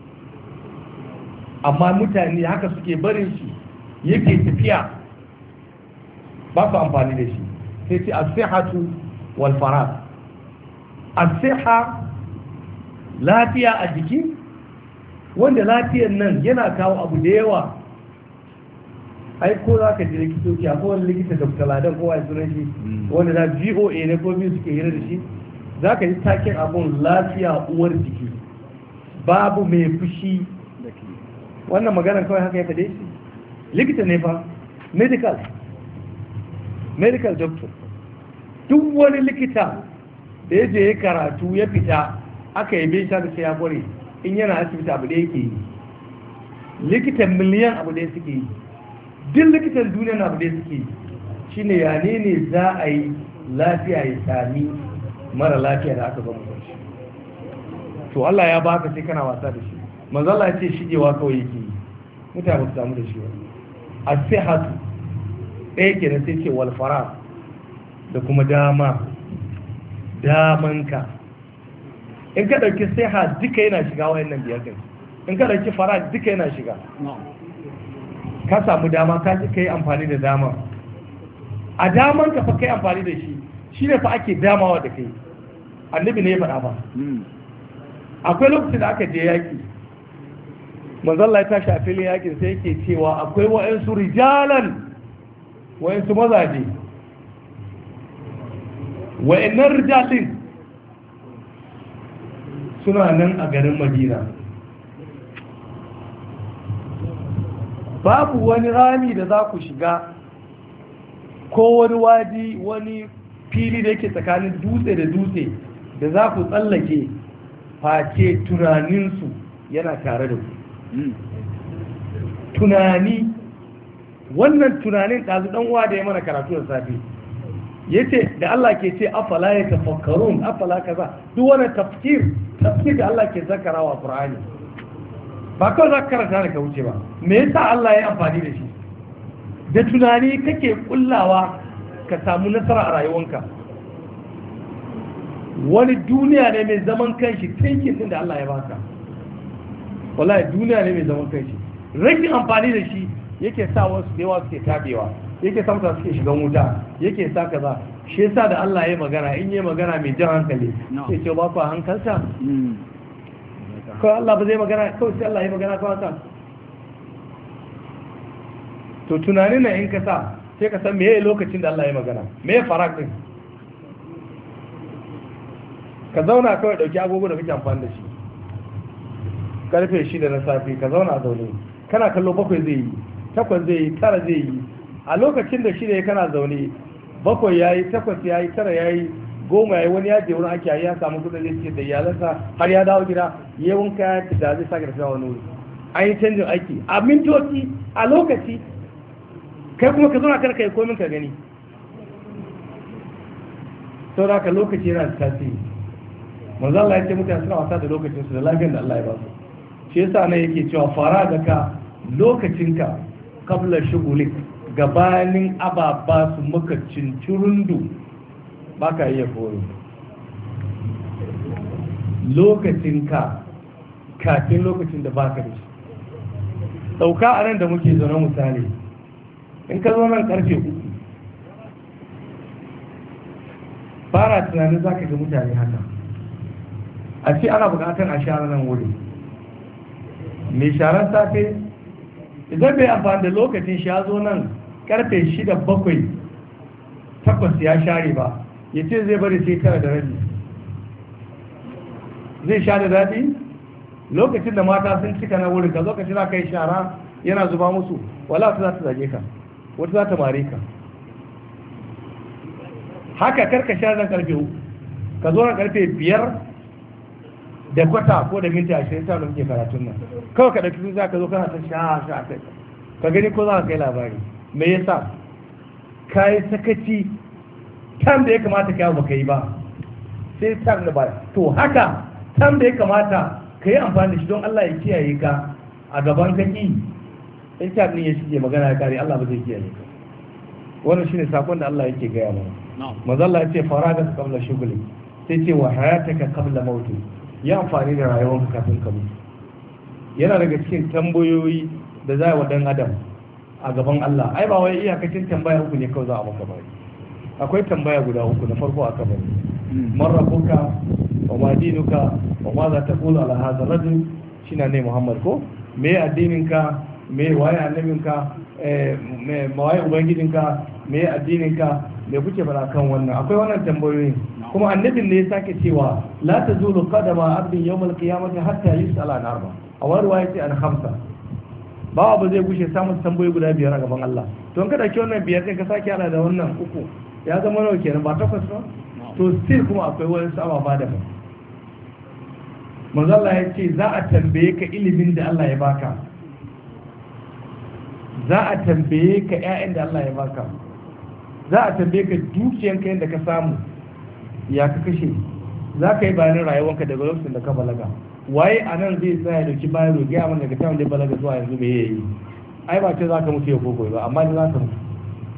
S2: amma mutane haka suke barin shi yake tafiya ba su amfani da shi. Sai ce as-sihhatu wal faragh. As-sihha lafiya a jiki, wanda lafiyar nan yana kawo abu da yawa. Ai ko za ka ji likitoci, akwai wani likita Dr. Ladan kowa ya sunan shi, wanda za VOA ne ko biyu suke hira da shi, za ka ji taken abun lafiya uwar jiki, babu mai fushi. Wannan maganar kawai haka ya faɗe shi, likita ne fa, medical doctor. Duk wani likita da ya je ya karatu ya fita aka yi bai sha da sai ya kware, in yana asibiti abu da yake yi, likitan miliyan abu da suke yi, duk likitan duniya na abu da suke yi, shine ya ne za a yi lafiya ya sami mara lafiya da aka zama shi. To Allah ya baka sai kana wasa da shi. Manzo Allah ya ce shigewa kawai yake yi, mutane ba su samu da shi ba. As-sihhatu ɗaya kenan, sai ce wal faragh, da kuma damanka. In ka ɗauki siha duka yana shiga wayannan biyar din, in ka ɗauki faragh duka yana shiga. Ka samu dama, ka ji ka yi amfani da dama. A daman ka fa kai amfani da shi, shi ne fa ake damawa da kai. Annabi ne ya faɗa ba. Akwai lokacin da aka je yaƙi, manzon Allah ya tashi a filin yaƙin sai yake cewa akwai wa'ansu rijalan, wa'ansu mazaje, wa'annan rijalin suna nan a garin Madina. Babu wani rami da za ku shiga ko wani waji, wani fili da yake tsakanin dutse da dutse da za ku tsallake face tunaninsu yana tare da ku. Tunani, wannan tunanin ɗazu ɗanwa da ya mana karatu da safe ya ce da Allah ke ce afala ya tafakkarun, afala kaza, duk wani tafkir da Allah ke zakarawa a Qur'ani ba kawai za ka karanta da ka wuce ba. Me yasa Allah ya amfani da shi? Da tunani kake kullawa ka samu nasara a rayuwanka. Wani duniya ne mai zaman kanshi, tankin din da Allah ya baka, wallahi duniya ne mai zaman kanshi. Rashin amfani da shi yake sa wasu da yawa suke tabewa. yake sa mutane suke shigan wuta, yake sa kaza. Shi yasa da Allah ya yi magana, in yi magana mai jan hankali sai ce ba ku hankalta kawai Allah ba zai magana kawai sai Allah ya magana kawai haka. To tunanin na in ka sa sai ka san meye lokacin da Allah ya magana, meye farak din. Ka zauna kawai dauki agogo da kake amfani da shi karfe 6 na safe ka zauna a zaune kana kallo 7 zai yi 8 zai yi 9 zai yi a lokacin da 6 kana zaune 7 yayi 8 yayi 9 yayi 10 yayi wani ya je wurin ake ya samu kudin da yake da iyalansa har ya dawo gida ya wanka ya da zai sake tafiya wani wuri an yi canjin aiki a mintoci a lokaci kai kuma ka zauna karka yi komin ka gani. sau da ka lokaci yana da tasiri. manzo Allah ya ce mutane suna wasa da lokacinsu da lafiyar da Allah ya ba su. shi yasa ne yake cewa fara da ka lokacinka kabla shugulik gabanin ababa su maka cincirundu ba ka iya koyo. Lokacinka kafin lokacin da ba ka da shi. Ɗauka a nan da muke zaune misali in ka zo nan karfe 3 fara tunanin za ka ga mutane haka a ce ana bukatar a share nan wuri mai sharar safe idan bai amfani da lokacin shi ya zo nan karfe 6 7 8 ya share ba ya ce zai bari sai 9 da rabi zai sha da daɗi lokacin da mata sun cika na wurin ka zo ka ci za ka yi shara yana zuba musu wala wata za ta zage ka wata za ta mare ka haka karka sha nan karfe 3 ka zo nan karfe 5 da kwata ko da minti 20 ta muke karatun nan kawai ka dauki za ka zo kana ta sha kai ka gani ko za ka kai labari me yasa kai sakaci tam da ya kamata ka yi ba kai ba sai tam da ba to haka tam da ya kamata ka yi amfani da shi don Allah ya kiyaye ka a gaban kaki in tam ne ya shige magana ya kare Allah ba zai kiyaye ka wannan shine sakon da Allah yake gaya mana manzo Allah ya ce faraga qabla shughli sai ce wa hayataka qabla mauti ya amfani da rayuwarka kafin ka mutu yana daga cikin tambayoyi da za wa dan adam a gaban Allah ai ba wai iyakacin tambaya uku ne kawai za a maka ba akwai tambaya guda uku na farko a kabari man rabbuka wa ma dinuka wa ma za ta kula ala hadha rajul shine ne Muhammad ko me addininka me waye annabinka me waye ubangijinka me addininka me kuke fara kan wannan akwai wannan tambayoyin kuma annabin ne ya sake cewa la tazulu qadama abdin yawm al-qiyamati hatta yus'ala an arba a wani riwaya ce an khamsa ba abu zai gushe samun tambayoyi guda 5 a gaban Allah to in ka dauki wannan 5 kai ka sake ana da wannan 3 ya zama nawa kenan ba 8 ba to still kuma akwai wani sababa da ba manzo Allah ya ce za a tambaye ka ilimin da Allah ya baka za a tambaye ka ƴaƴan da Allah ya baka za a tambaye ka dukiyanka yadda ka samu ya ka kashe za ka yi bayanin rayuwanka daga lokacin da ka balaga waye a nan zai tsaya dauki bayan roƙi a daga time da balaga zuwa yanzu me yayi ai ba ce za ka mutu ya gogo ba amma za ka mutu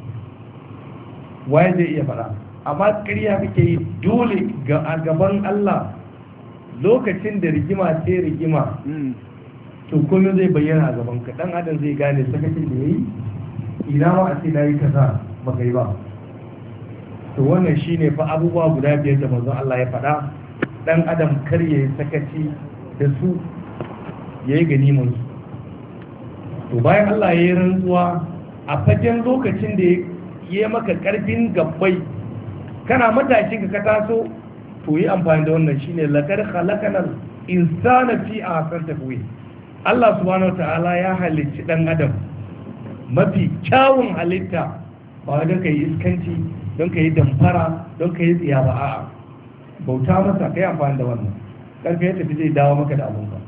S2: waye zai iya faɗa amma ƙarya kake yi dole a gaban Allah lokacin da rigima sai rigima to komai zai bayyana a gaban ka dan adam zai gane sakacin da yayi ina ma a ce nayi kaza ba kai ba to wannan shine fa abubuwa guda 5 da manzon Allah ya faɗa dan adam kar yayi sakaci da su yayi ganimin su to bayan Allah ya yi rantsuwa a fagen lokacin da ya maka karfin gabbai kana matashin ka taso to yi amfani da wannan shine laqad khalaqanal insana fi ahsani taqwim Allah subhanahu wataala ya halicci dan adam mafi kyawun halitta ba don ka yi iskanci don ka yi damfara don ka yi tsiya ba a'a bauta masa kai amfani da wannan karfe ya tafi zai dawo maka da abunka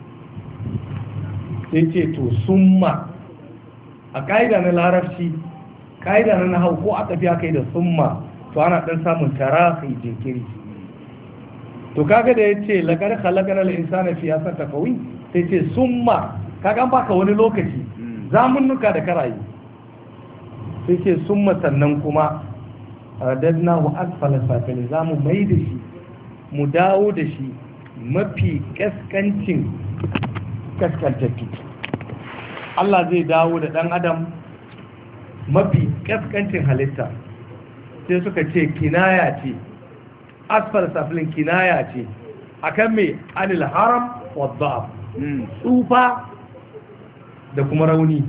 S2: sai ce to summa a ƙa'ida na larabci ƙa'ida na nahau ko a tafiya kai da summa to ana dan samun tarahi jinkiri to kaga da yace laqad khalaqana al-insana fi ahsani taqwim sai ce summa kaga an baka wani lokaci zamunnuka da karayi sai ce summa sannan kuma radadnahu asfala safilin zamu mai da shi mu dawo da shi mafi kaskantattu Allah zai dawo da dan adam mafi kaskancin halitta sai suka ce kinaya ce, asfal safilin kinaya ce akan me anil haram wa dha'af, tsufa da kuma rauni.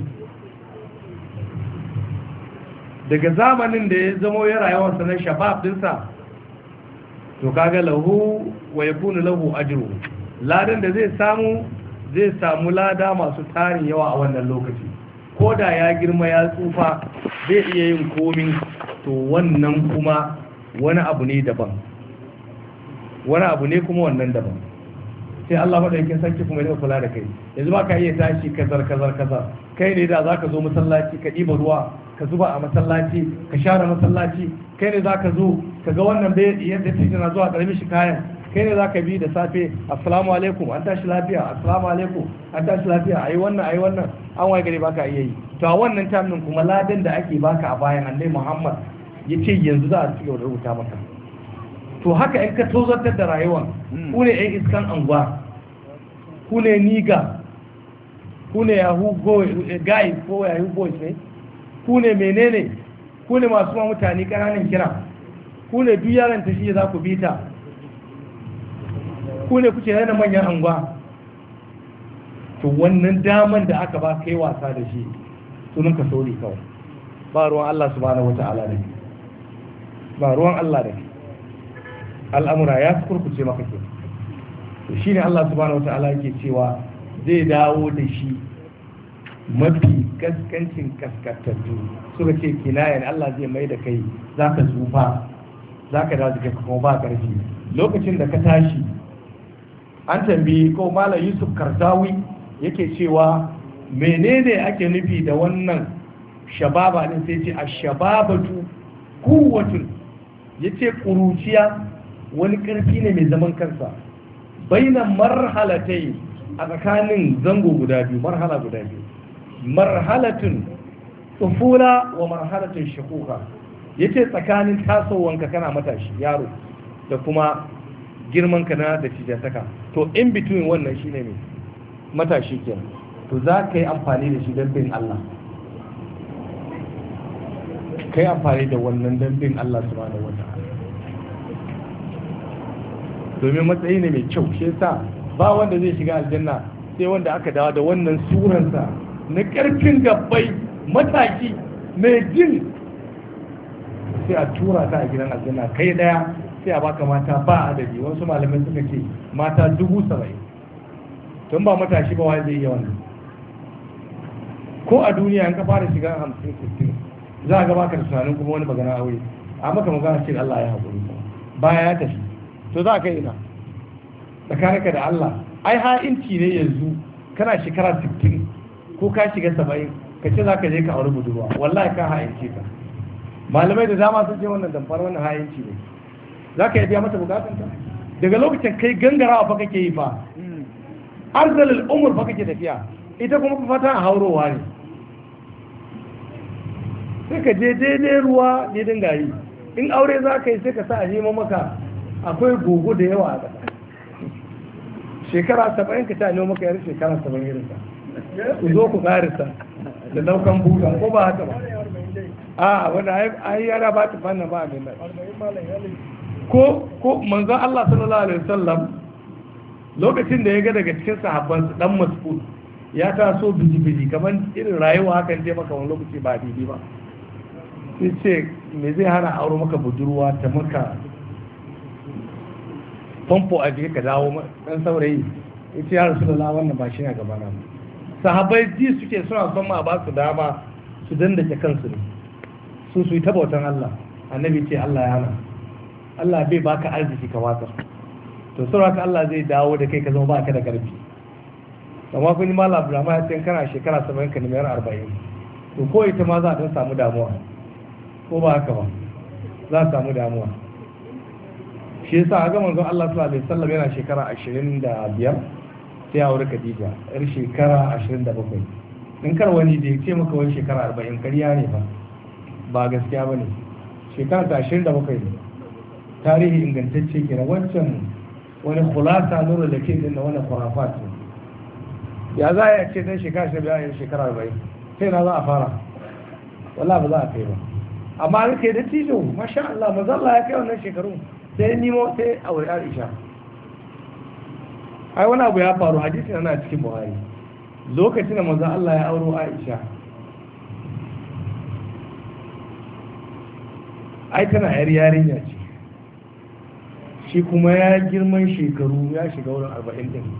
S2: daga zamanin da ya zamo ya rayuwarsa na shabab dinsa, to kaga lahu wa yakunu lahu ajru, ladan da zai samu lada masu tarin yawa a wannan lokaci. ko da ya girma ya tsufa zai iya yin komi, to wannan kuma wani abu ne daban, wani abu ne kuma wannan daban. sai Allah madaukakin sarki kuma ya kula da kai. yanzu ba ka iya tashi kazar kai ne da zaka zo masallaci ka ɗiba ruwa ka zuba a masallaci ka share masallaci, kai ne zaka zo ka ga wannan bai yadda take na zuwa karbi shi kayan, kai ne zaka bi da safe assalamu alaikum an tashi lafiya, assalamu alaikum an tashi lafiya, ayi wannan an waye gari baka iya yi. to a wannan tamin kuma ladan da ake baka a bayan Annabi Muhammad yace yanzu za a ci gaba da rubuta maka. to haka in ka tozartar da rayuwa, ku ne ɗan iskan anguwa, ku ne niga, ku ne yahoo guys ko yahoo boys ne, ku ne menene, ku ne masu ma mutane ƙananan kira, ku ne duk yaran ta shi za ku bita, ku ne kuke yana manyan anguwa. to wannan daman da aka ba kai wasa da shi sunan ka sauri kawai, ba ruwan Allah subhanahu wata'ala da ba ruwan Allah da al'amura ya kurkuce maka ke. to shine Allah subhanahu wata'ala yake cewa zai dawo da shi mafi kaskancin kaskantattu. suka ce kinaya ne, Allah zai mai da kai zaka tsufa, zaka dawo da kai kuma ba ƙarfi. lokacin da ka tashi an tambayi ko Malam Yusuf Karzawi yake cewa menene ake nufi da wannan shababa din, sai ce ashababatu quwwatun, yace kuruciya wani ƙarfi ne mai zaman kansa, bainan marhalatai, a tsakanin zango guda biyu, marhala guda biyu, marhalatun tsufula wa marhalatun shakuka. yace tsakanin tasowanka kana matashi yaro da kuma girmanka na da tijantaka, to in between wannan shine ne matashi kenan. to za ka yi amfani da shi don bin Allah, ka yi amfani da wannan don bin Allah subhanahu wa ta'ala, domin matsayi ne mai kyau. shi yasa ba wanda zai shiga aljanna sai wanda aka dawo da wannan suransa na ƙarfin gabbai, mataki mai jin, sai a tura ta a gidan aljanna kai daya, sai a baka mata ba adadi. wasu malamai suka ce mata 70,000. tun ba matashi ba wani zai iya wannan. ko a duniya in ka fara shiga 50-60 za a gaba ka da tunanin kuma wani magana aure, a maka magana ce Allah ya haƙuri baya ya tafi, to za ka yi ina tsakaninka da Allah. ai ha'inci ne yanzu kana shekara 60 ko ka shiga 70 ka ce za ka je ka auri budurwa, wallahi ka ha'ince ka. malamai da dama sun ce wannan damfar, wannan ha'inci ne. za ka yi biya mata bukatanta daga lokacin kai gangarawa fa kake yi fa, arzalin umar fa kake tafiya, ita kuma fata a haurowa ne. sai ka je daidai ruwa daidai gari. in aure za ka yi sai ka sa a neman maka, akwai gogo da yawa a ƙasa, shekara 70 ka ta nemo maka yar shekara 70 irinsa, ku zo ku ƙarisa da daukan buga, ko ba haka ba? a wanda ai yana ba ta fanna ba mai nan. ko manzon Allah sallallahu alaihi wasallam lokacin da ya ga daga cikin sahabban su dan Mas'ud ya taso biji kamar irin rayuwa hakan je maka wani lokaci ba daidai ba, sai ce me zai hana auro maka budurwa ta maka famfo a jiki ka dawo dan saurayi. ya ce ya Rasulullah wannan ba shi ne gaba na. sahabbai ji suke suna son ma ba su dama su dandake kansu ne, su yi ta bautan Allah. annabi ce Allah ya hana, Allah bai baka arziki ka wata, to saboda Allah zai dawo da kai ka zama baka da karfi. amma kun yi Malam Abdulrahman ya ce kana shekara 70 ka nemi 40, to ko ita ma za ta samu damuwa, ko ba haka ba za ta samu damuwa. shi yasa ga manzon Allah sallallahu alaihi wasallam yana shekara 25 sai aure Khadija yar shekara 27. in kar wani da ya ce maka wani shekara 40 kariya ne ba gaskiya bane. shekara ta 27 ne, tarihi ingantacce kenan. wancan wani khulasa nuru da ke din da wani khurafat ne. ya za a ce dan shekara 25 shekara 40 sai na za a fara wala ba za a kai ba. Amma an kai da tijo masha Allah manzo Allah ya kai wannan shekaru sai nimo sai aure Aisha. Ai wani abu ya faru, hadisi yana cikin Buhari. Lokacin da manzo Allah ya auro Aisha, ai tana yar yarinya ce, shi kuma ya girman shekaru, ya shiga wurin 40 din.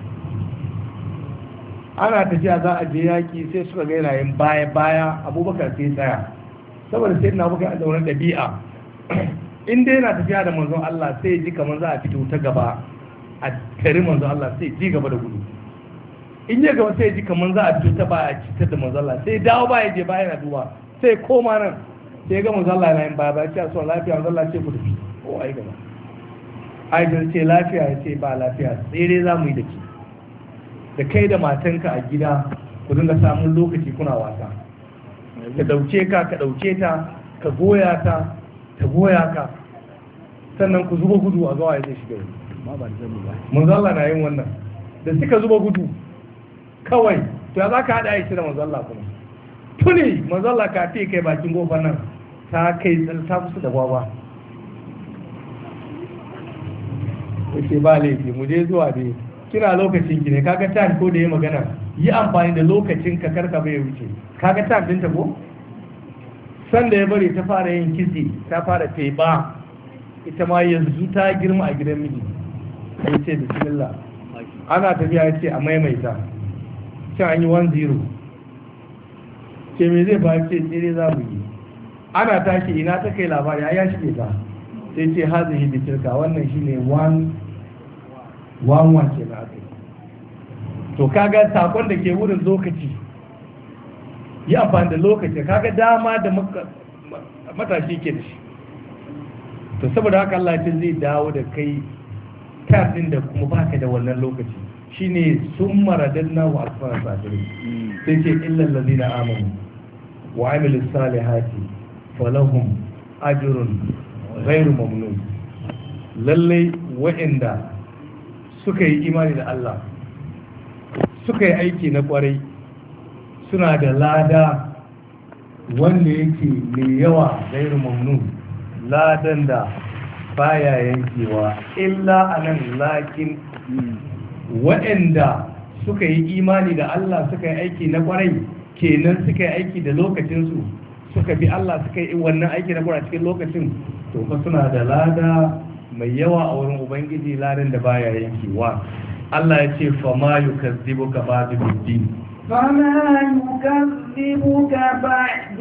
S2: Ana tafiya za a je yaki sai suka ga yanayin baya Abubakar sai tsaya, saboda sai na Abubakar da wani ɗabi'a in dai yana tafiya da manzon Allah sai ji kamar za a fito ta gaba a tare manzon Allah, sai ji gaba da gudu. In ya gaba sai ji kamar za a fito ta baya a cikin da manzon Allah, sai dawo baya je baya na duba, sai koma nan sai ga manzon Allah yana yin baya ce a son lafiya, manzon Allah ce ku tafi ko ai gaba. Aisha ce lafiya, ya ce ba lafiya, tsere za mu yi da ke da kai da matanka a gida ku dinga samun lokaci kuna wasa, ka dauke ka dauke ta, ka goya ta goya ka, sannan ku zuba gudu a zuwa ya zai shiga manzalla na yin wannan. Da suka zuba gudu kawai to ya za ka haɗa aiki da manzalla kuma tuni manzalla ka fi kai bakin gofar nan ta kai ta kusa da gwagwa, yake ba laifi mu je zuwa dai kina lokacin ki ne, kaga time ko da ya magana yi amfani da lokacin ka karka bai wuce, kaga time din ta ko sanda ya bari ta fara yin kitse, ta fara teba, ita ma yanzu ta girma a gidan miji. Sai ce bismillah, ana tafiya ya ce a maimaita, can an yi 1-0, ce me zai ba ce tsere za mu yi, ana tashi ina ta kai labari ya shige ta, sai ce hazihi bitilka, wannan shine 1-1 ke na aka. To kaga sakon da ke wurin lokaci, yi amfani da lokaci, kaga dama da matashi ke da shi. To saboda haka Allah ce zai dawo da kai tafin da kuma baka da wannan lokaci, shine sun maradan na wa asfara safirin, sai ce illal ladina amanu wa amilus salihati falahum ajrun ghairu mamnun. Lallai wa'inda suka yi imani da Allah suka yi aiki na kwarai suna da lada wanda yake mai yawa gairu mamnun, ladan da baya yankewa. Illa anan lakin waɗanda suka yi imani da Allah suka yi aiki na kwarai, kenan suka yi aiki da lokacinsu, suka bi Allah suka yi wannan aiki na kwarai cikin lokacin, to fa suna da lada mai yawa a wurin Ubangiji, ladan da baya yankewa. Allah ya ce fama yukazzibuka ba'du biddin,
S1: فما يكذبك بعد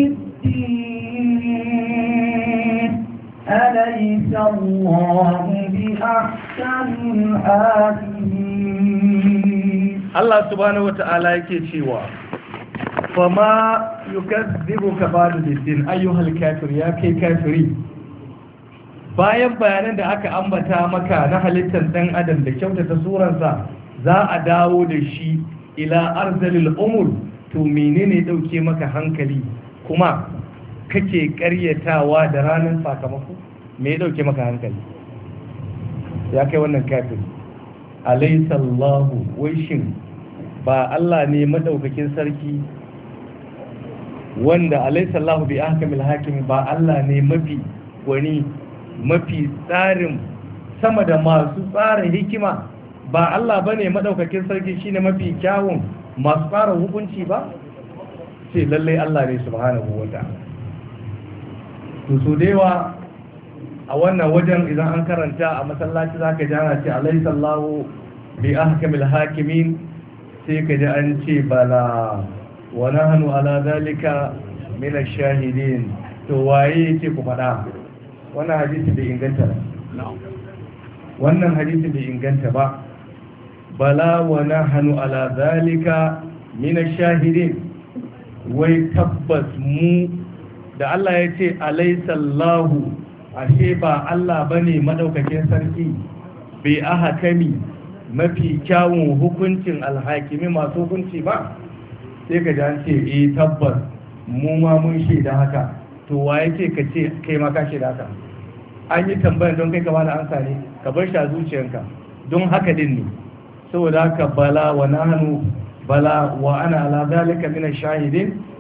S1: بالدين أليس الله بأحسن الحاكمين.
S2: Allah subhanahu wata'ala yake cewa fama yukazzibuka ba'du biddin ayyuhal kafir, ya kai kafiri. Bayan bayanan da aka ambata maka na halittar ɗan adam da kyautata suransa, za a dawo da shi ila arzalil umur, to menene ɗauke maka hankali kuma kake ƙaryatawa da ranar sakamako? Me ya ɗauke maka hankali ya kai wannan kafin? Alaisallahu, wai shin ba Allah ne madaukakin sarki wanda alaisallahu bi ahkamil hakim, ba Allah ne mafi wani mafi tsarin sama da masu tsarin hikima? Ba Allah ba ne maɗaukakin sarki shine mafi kyawun masu tsara hukunci ba? Ce lallai Allah ne subhanahu wa ta'ala. To so da yawa a wannan wajen idan an karanta a masallaci zaka ji ana ce alaisallahu bi ahkamil hakimin, sai ka ji an ce bala wa nahnu ala zalika min ash-shahidin. To waye yake ku faɗa? Wannan hadisi bai inganta ba. Wannan hadisi bai inganta ba. Bala wa nahnu ala zalika min ash-shahidin, wai tabbas mu da Allah ya ce alaisallahu, ashe ba Allah bane madaukakin sarki, bai ahakami mafi kyawun hukuncin alhakimi masu hukunci ba? Sai ka ji an ce tabbas mu ma mun shaida haka. To wa yake ka ce kai ma ka shaida haka? An yi tambayar don kai ka bada ansa ne, ka bar shi a zuciyanka, don haka din ne. Saboda haka bala wa nahnu bala wa ana ala zalika min ash-shahidin,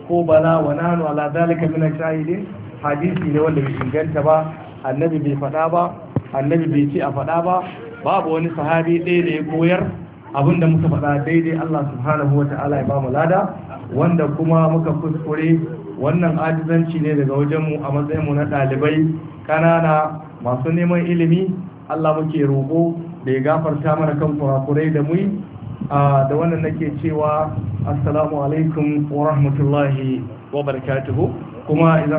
S2: ko bala wa nanu ala zalika min shahidin hadisi ne wanda bai inganta ba, annabi bai faɗa ba, annabi bai ce a faɗa ba, babu wani sahabi ɗaya da ya koyar abinda muka faɗa daidai Allah subhanahu wata'ala ya ba mu lada, wanda kuma muka kuskure wannan ajizanci ne daga wajenmu a matsayinmu na ɗalibai ƙanana masu neman ilimi. Allah muke roƙo da ya gafarta mana kan kurakurai da mu da wannan nake cewa assalamu alaikum wa rahmatullahi wa barakatuhu. kuma idan